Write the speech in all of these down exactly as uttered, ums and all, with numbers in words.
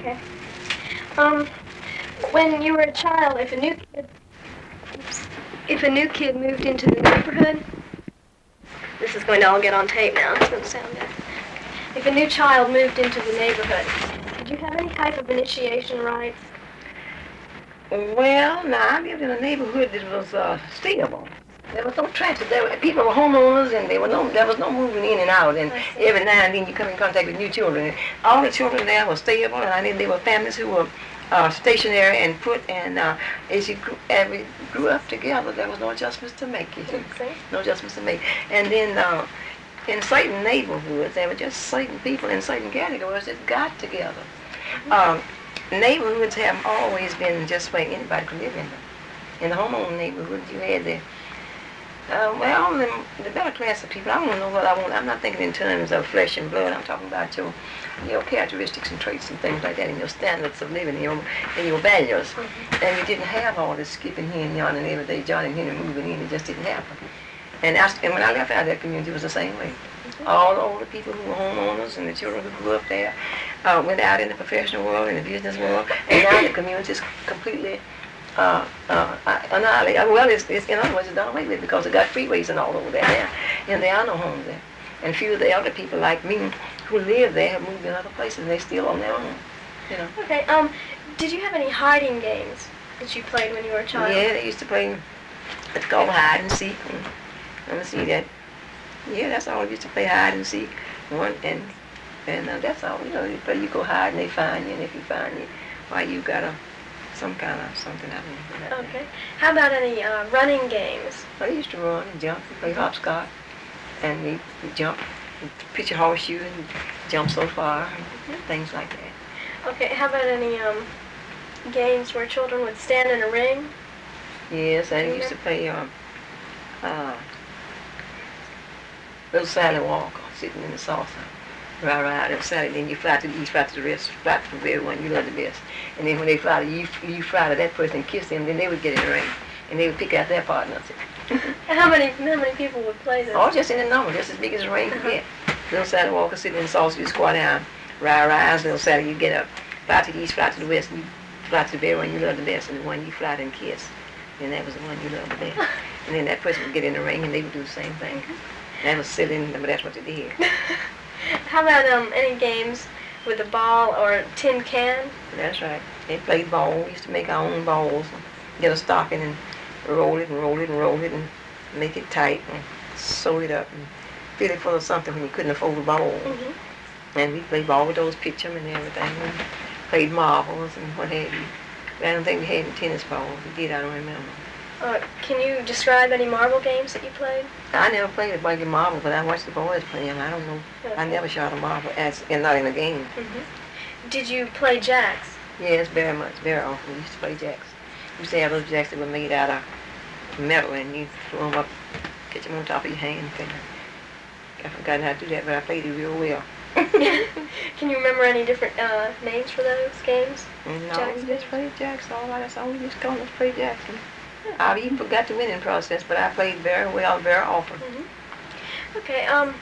Okay. Um, when you were a child, if a new kid, oops, if a new kid moved into the neighborhood, this is going to all get on tape now. It's going to sound good. If a new child moved into the neighborhood, did you have any type of initiation rites? Well, now, I lived in a neighborhood that was uh, stable. There was no transit. There were, people were homeowners, and there, were no, there was no moving in and out. And every now and then you come in contact with new children. And all the children there were stable, and I mean, they were families who were uh, stationary and put, and uh, as, you grew, as we grew up together, there was no adjustments to make. You see? No adjustments to make. And then uh, in certain neighborhoods, there were just certain people in certain categories that got together. Mm-hmm. Um, Neighborhoods have always been just where anybody could live in them. In the homeowner neighborhoods, you had the, uh, well, the, the better class of people. I don't know what I want. I'm not thinking in terms of flesh and blood. I'm talking about your, your characteristics and traits and things like that, and your standards of living, and your, and your values. Mm-hmm. And you didn't have all this skipping here and yon and every day, John and Henry moving in. It just didn't happen. And, I, and when I left out of that community, it was the same way. Mm-hmm. All the older people who were homeowners and the children who grew up there uh, went out in the professional world, in the business world, and now the community is completely uh, uh, annihilated. Well, it's, it's, in other words, it's done away with because they got freeways and all over there now, and there are no homes there. And few of the other people like me who live there have moved in other places, and they're still on their own. You know. Okay. Um, did you have any hiding games that you played when you were a child? Yeah, they used to play. It's called hide and seek. And, let me see that. Yeah, that's all. We used to play hide and seek. One and and uh, that's all. You know, you play. You go hide and they find you, and if you find you, why you got a some kind of something happening. Okay. How about any uh, running games? Well, they used to run and jump and play hopscotch, and we, we jump, and pitch a horseshoe and jump so far, and mm-hmm. things like that. Okay. How about any um games where children would stand in a ring? Yes, I used to play um uh. little Sally Walker sitting in the saucer. Right around and Sally, then you fly to the east, fly to the rest, fly to the very one you love the best. And then when they fly to you, you fly to that person and kiss them, then they would get in the ring. And they would pick out their partners. how many how many people would play this? Oh, just in the number, just as big as the ring could get. Little Sally Walker sitting in the saucer, you squat down, right rise, little Sally, you get up, fly to the east, fly to the west, and you fly to the very one you love the best, and the one you fly and kiss. And that was the one you loved the best. And then that person would get in the ring and they would do the same thing. Mm-hmm. That was silly, but that's what they did. How about um any games with a ball or a tin can? That's right. They played ball. We used to make our own balls. Get a stocking and roll it and roll it and roll it and make it tight and sew it up and fill it full of something when you couldn't afford a ball. Mm-hmm. And we played ball with those pictures and everything. And played marbles and what have you. But I don't think we had any tennis balls. We did, I don't remember. Uh, can you describe any marble games that you played? I never played a bunch of marble, but I watched the boys play them. I don't know. Okay. I never shot a marble, as and not in a game. Mm-hmm. Did you play jacks? Yes, very much, very often. We used to play jacks. We used to have those jacks that were made out of metal, and you throw them up, get them on top of your hand. I've forgotten how to do that, but I played it real well. Can you remember any different uh, names for those games? No, jacks? We just played jacks. All right, that's all we just call us play jacks. I even forgot the winning process, but I played very well, very often. Mm-hmm. Okay, um,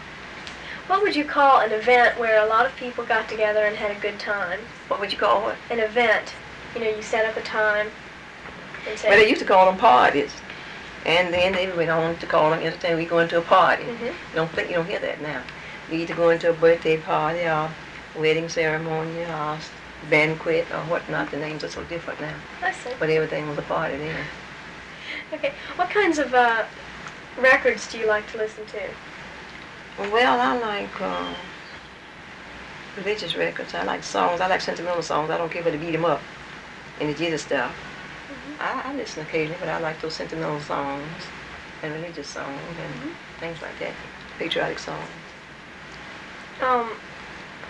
what would you call an event where a lot of people got together and had a good time? What would you call what? An event. You know, you set up a time. And say, well, they used to call them parties. And then they went on to call them entertainment. We go into a party. Mm-hmm. You don't think you don't hear that now. You either go into a birthday party or wedding ceremony or banquet or whatnot. The names are so different now. I see. But everything was a party then. Okay. What kinds of uh, records do you like to listen to? Well, I like uh, religious records. I like songs. I like sentimental songs. I don't care whether to beat 'em up and the jitty stuff. Mm-hmm. I, I listen occasionally, but I like those sentimental songs and religious songs and mm-hmm. things like that. Patriotic songs. Um,